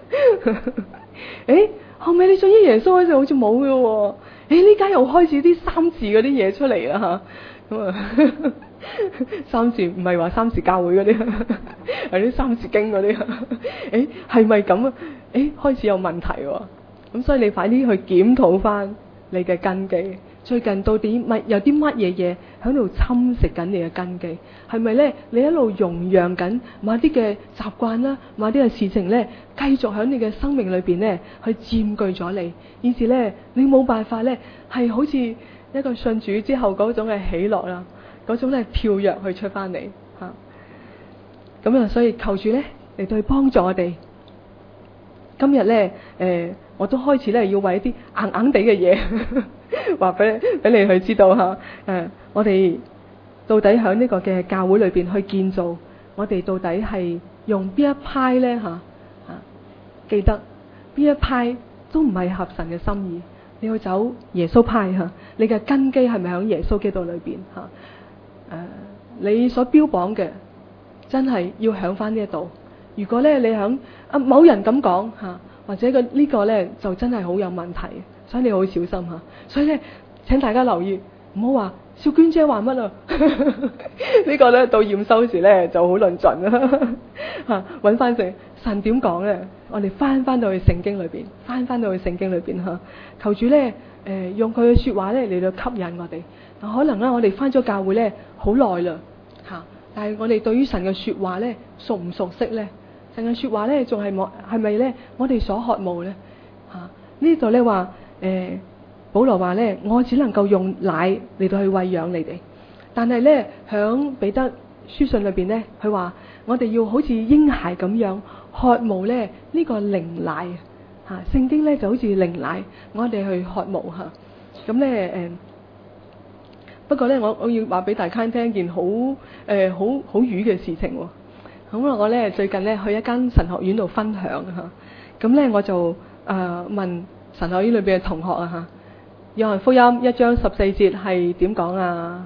誒，後尾你信咗耶穌嗰時好似冇嘅喎。誒，呢家又開始啲三字嗰啲嘢出嚟啦嚇。咁啊，三字唔係話三字教會嗰啲，係啲三字經嗰啲。誒，係咪咁啊？誒，開始有問題喎。咁所以你快啲去檢討翻你嘅根基。最近到底咪有啲乜嘢嘢喺度侵蝕緊你嘅根基？係咪咧？你一路容讓緊某啲嘅習慣啦，某啲嘅事情咧，繼續喺你嘅生命裏邊咧，去佔據咗你，以至咧你冇辦法咧，係好似一個信主之後嗰種嘅喜樂啦，嗰種咧跳躍去出翻嚟嚇。咁啊，所以求主咧嚟到去幫助我哋。今日咧，誒、呃，我都開始咧要為一啲硬硬地嘅嘢話俾俾你去知道嚇。誒、呃，我哋到底喺呢個嘅教會裏邊去建造，我哋到底係用邊一派咧嚇？嚇，記得邊一派都唔係合神嘅心意。你要走耶穌派嚇，你嘅根基係咪喺耶穌基督裏邊嚇？誒、呃，你所標榜嘅真係要響翻呢一度。如果咧你響啊某人咁講嚇，或者個呢個咧就真係好有問題，所以你好小心嚇。所以咧請大家留意，唔好話少娟姐話乜啊？呢個咧到驗收時咧就好論盡啦嚇，揾翻成神點講咧？我哋翻翻到去聖經裏邊，翻翻到去聖經裏邊嚇，求主咧誒、呃、用佢嘅説話咧嚟到吸引我哋。嗱，可能咧我哋翻咗教會咧好耐啦嚇，但係我哋對於神嘅説話咧熟唔熟悉咧？神嘅説話咧仲係冇係咪咧？我哋所渴慕咧嚇、啊、呢度咧話誒，保羅話咧，我只能夠用奶嚟到去餵養你哋，但係咧響彼得書信裏邊咧，佢話我哋要好似嬰孩咁樣渴慕咧呢、這個靈奶嚇、啊，聖經咧就好似靈奶，我哋去渴慕嚇。咁咧誒，不過咧我我要話俾大家聽一件好誒好好瘀嘅事情喎。咁啊，我咧最近咧去一間神學院度分享嚇，咁咧我就誒、呃、問神學院裏邊嘅同學啊嚇，約翰福音一章十四節係點講啊？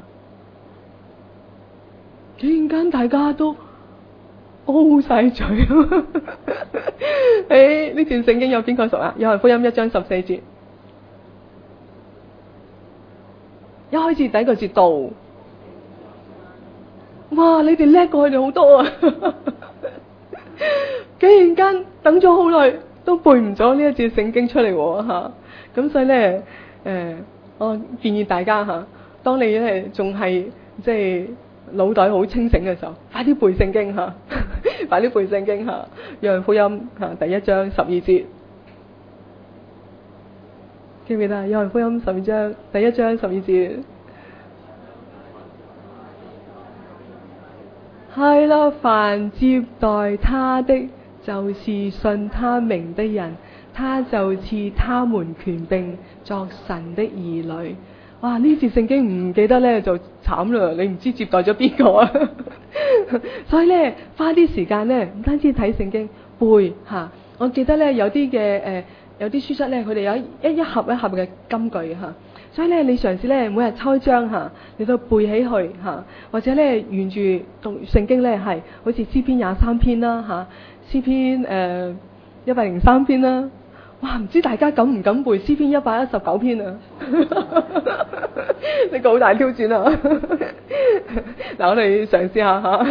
竟然間大家都 O 晒嘴，誒呢段聖經有邊個熟啊？約翰福音一章十四節，一開始第一個節道。哇！你哋叻過佢哋好多啊！竟然間等咗好耐都背唔咗呢一節聖經出嚟喎嚇！ 咁所以咧，誒、呃，我建議大家嚇，當你咧仲係即係腦袋好清醒嘅時候，快啲背聖經嚇，快啲背聖經嚇。約翰福音嚇第一章十二節，記唔記得？約翰福音十二章第一章十二節，係啦，凡接待他的，就是信他名的人，他就賜他們權柄作神的兒女。哇！呢節聖經唔記得咧就慘啦，你唔知接待咗邊個啊？所以咧，花啲時間咧，唔單止睇聖經背嚇。我記得咧有啲嘅誒，有啲書室咧，佢哋有一一盒一盒嘅金句嚇。所以咧，你嘗試咧每日抽一張嚇，你都背起去嚇，或者咧沿住讀聖經咧係好似詩篇廿三篇啦嚇，詩篇誒一百零三篇啦。哇！唔知大家敢唔敢背詩篇一百一十九篇啊？呢個好大挑戰啊！嗱，我哋嘗試下嚇，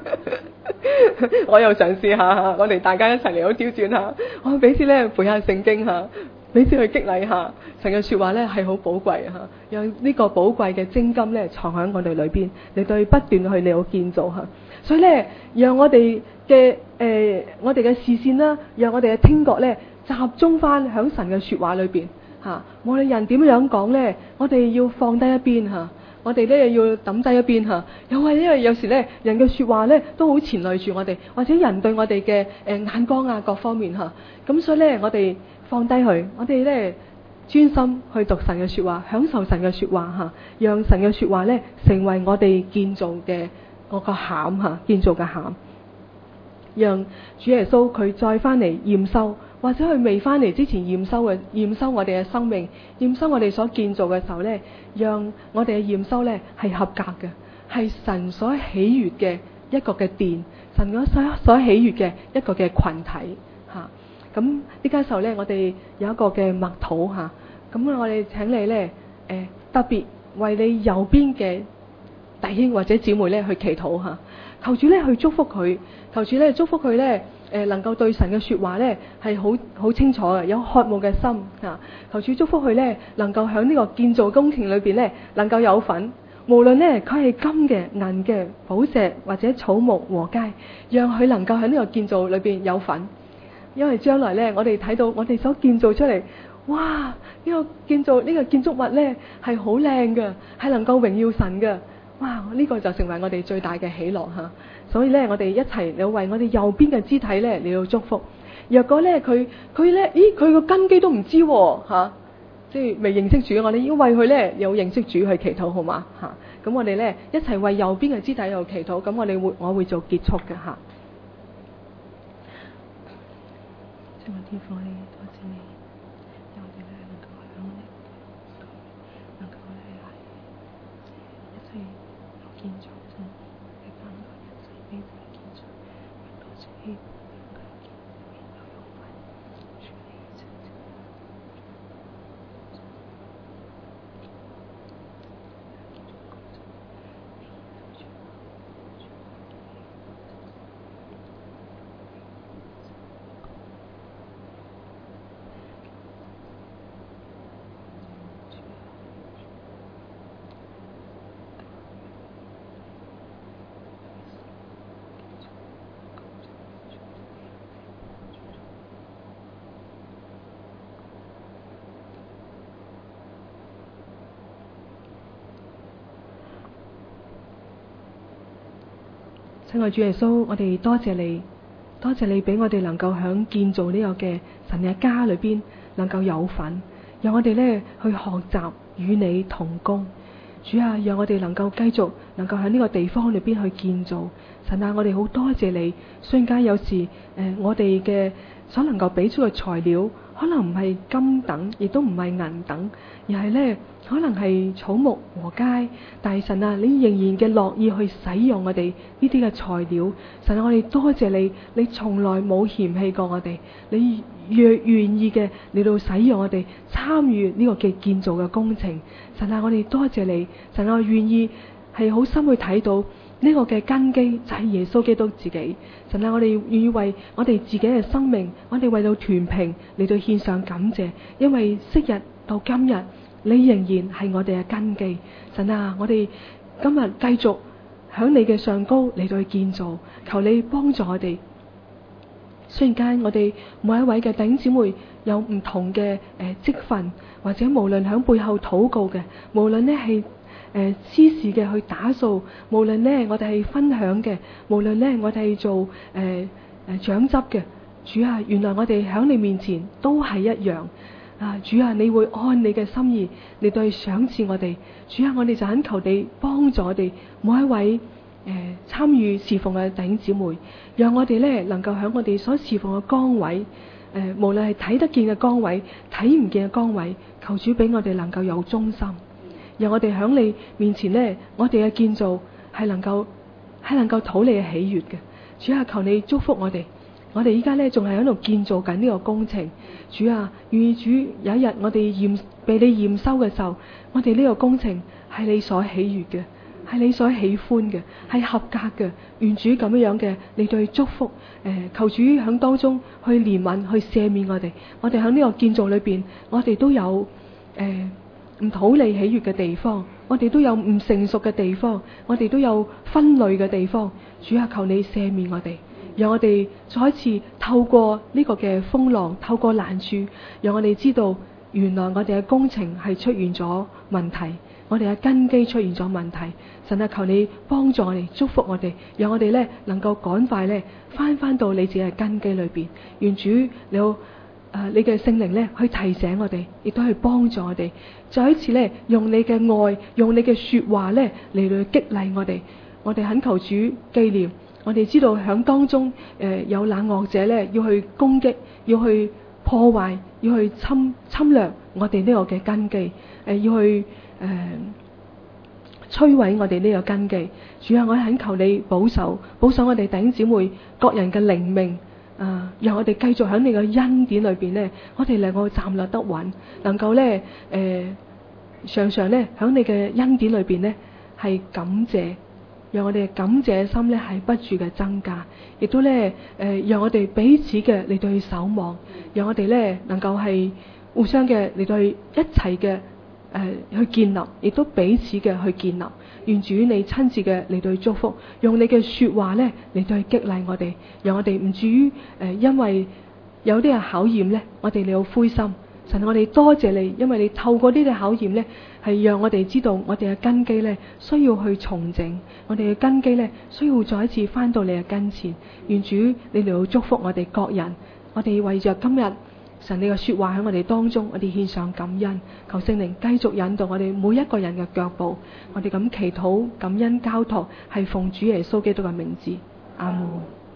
我又嘗試下嚇，我哋大家一齊嚟好挑戰下。我彼此咧背下聖經嚇，彼此去激勵下。神嘅説話咧係好寶貴嚇，讓呢個寶貴嘅精金咧藏喺我哋裏邊，嚟對不斷去嚟到建造嚇。所以咧，讓我哋嘅誒，我哋嘅視線啦，讓我哋嘅聽覺咧。集中翻喺神嘅說話裏邊嚇，無論人點樣講咧，我哋要放低一邊嚇，我哋咧要抌低一邊嚇。又係因為有時咧，人嘅說話咧都好纏累住我哋，或者人對我哋嘅誒眼光啊各方面嚇。咁所以咧，我哋放低佢，我哋咧專心去讀神嘅說話，享受神嘅說話嚇，讓神嘅說話咧成為我哋建造嘅我個餡嚇，建造嘅餡，讓主耶穌佢再翻嚟驗收。或者佢未翻嚟之前驗收嘅驗收我哋嘅生命，驗收我哋所建造嘅時候咧，讓我哋嘅驗收咧係合格嘅，係神所喜悅嘅一個嘅殿，神所所喜悅嘅一個嘅群體嚇。咁呢家時候咧，我哋有一個嘅默禱嚇，咁我哋請你咧誒、呃、特別為你右邊嘅弟兄或者姊妹咧去祈禱嚇，求主咧去祝福佢，求主咧祝福佢咧。誒能夠對神嘅説話咧係好好清楚嘅，有渴慕嘅心啊！求主祝福佢咧，能夠喺呢個建造工程裏邊咧能夠有份。無論咧佢係金嘅、銀嘅、寶石或者草木禾秸，讓佢能夠喺呢個建造裏邊有份。因為將來咧，我哋睇到我哋所建造出嚟，哇！呢、這個建造呢、這個建築物咧係好靚嘅，係能夠榮耀神嘅。哇！呢、這個就成為我哋最大嘅喜樂嚇。所以咧，我哋一齊嚟為我哋右邊嘅肢體咧嚟到祝福。若果咧佢佢咧，咦佢個根基都唔知喎嚇、啊，即係未認識主，我哋要為佢咧有認識主去祈禱，好嘛嚇？咁、啊、我哋咧一齊為右邊嘅肢體有祈禱。咁我哋會我會做結束嘅嚇。請我天父，我哋多謝你，讓我哋咧能夠響呢能夠咧係一齊有建造神嘅教導。親愛主耶穌，我哋多謝你，多謝你俾我哋能夠響建造呢個嘅神嘅家裏邊能夠有份，讓我哋咧去學習與你同工。主啊，讓我哋能夠繼續能夠喺呢個地方裏邊去建造。神啊，我哋好多謝你。雖然有時誒、呃，我哋嘅所能夠俾出嘅材料可能唔係金等，亦都唔係銀等，而係咧可能係草木禾秸。但係神啊，你仍然嘅樂意去使用我哋呢啲嘅材料。神啊，我哋多謝你，你從來冇嫌棄過我哋，你越願意嘅嚟到使用我哋參與呢個嘅建造嘅工程。神啊，我哋多謝你。神啊，我願意係好心去睇到呢個嘅根基就係耶穌基督自己。神啊，我哋願意為我哋自己嘅生命，我哋為到團評嚟到獻上感謝，因為昔日到今日，你仍然係我哋嘅根基。神啊，我哋今日繼續響你嘅上高嚟到去建造，求你幫助我哋。雖然間我哋每一位嘅弟兄姊妹有唔同嘅誒職份，或者無論響背後禱告嘅，無論呢係誒私事嘅去打掃，無論呢我哋係分享嘅，無論呢我哋係做誒誒、呃、長執嘅，主啊，原來我哋響你面前都係一樣啊！主啊，你會按你嘅心意嚟對賞賜我哋。主啊，我哋就懇求你幫助我哋每一位誒參與侍奉嘅弟兄姊妹，讓我哋咧能夠喺我哋所侍奉嘅崗位，誒、呃、無論係睇得見嘅崗位、睇唔見嘅崗位，求主俾我哋能夠有忠心，讓我哋喺你面前咧，我哋嘅建造係能夠係能夠討你嘅喜悅嘅。主啊，求你祝福我哋，我哋依家咧仲係喺度建造緊呢個工程。主啊，願意主有一日我哋驗被你驗收嘅時候，我哋呢個工程係你所喜悅嘅，係你所喜歡嘅，係合格嘅。願主咁樣樣嘅，你對祝福，誒、呃，求主響當中去憐憫，去赦免我哋。我哋響呢個建造裏邊，我哋都有誒唔討你喜悅嘅地方，我哋都有唔成熟嘅地方，我哋都有分類嘅地方。主啊，求你赦免我哋，讓我哋再一次透過呢個嘅風浪，透過難處，讓我哋知道原來我哋嘅工程係出現咗問題，我哋嘅根基出現咗問題。神啊，求你幫助我哋，祝福我哋，讓我哋咧能夠趕快咧翻翻到你自己嘅根基裏邊。願主你好誒、呃，你嘅聖靈咧去提醒我哋，亦都去幫助我哋，再一次咧用你嘅愛，用你嘅說話咧嚟到激勵我哋。我哋懇求主紀念，我哋知道響當中誒、呃、有冷惡者咧要去攻擊，要去破壞，要去侵侵略我哋呢個嘅根基，誒、呃、要去誒、呃、摧毀我哋呢個根基。主啊，我懇求你保守保守我哋弟兄姊妹各人嘅靈命啊、呃，讓我哋繼續喺你嘅恩典裏邊咧，我哋能夠站立得穩，能夠咧誒常常咧喺你嘅恩典裏邊咧係感謝。讓我哋嘅感謝心咧係不住嘅增加，亦都咧誒、呃，讓我哋彼此嘅嚟到去守望，讓我哋咧能夠係互相嘅嚟到去一齊嘅誒去建立，亦都彼此嘅去建立。願主你親自嘅嚟到去祝福，用你嘅說話咧嚟到去激勵我哋，讓我哋唔至於誒、呃、因為有啲嘅考驗咧，我哋你好灰心。神，我哋多謝你，因為你透過呢啲考驗呢，係讓我哋知道我哋嘅根基呢需要去重整，我哋嘅根基呢需要再一次翻到你嘅跟前。願主你嚟到祝福我哋各人，我哋為着今日神你嘅說話喺我哋當中，我哋獻上感恩，求聖靈繼續引導我哋每一個人嘅腳步。我哋咁祈禱、感恩、交託，係奉主耶穌基督嘅名字，阿門。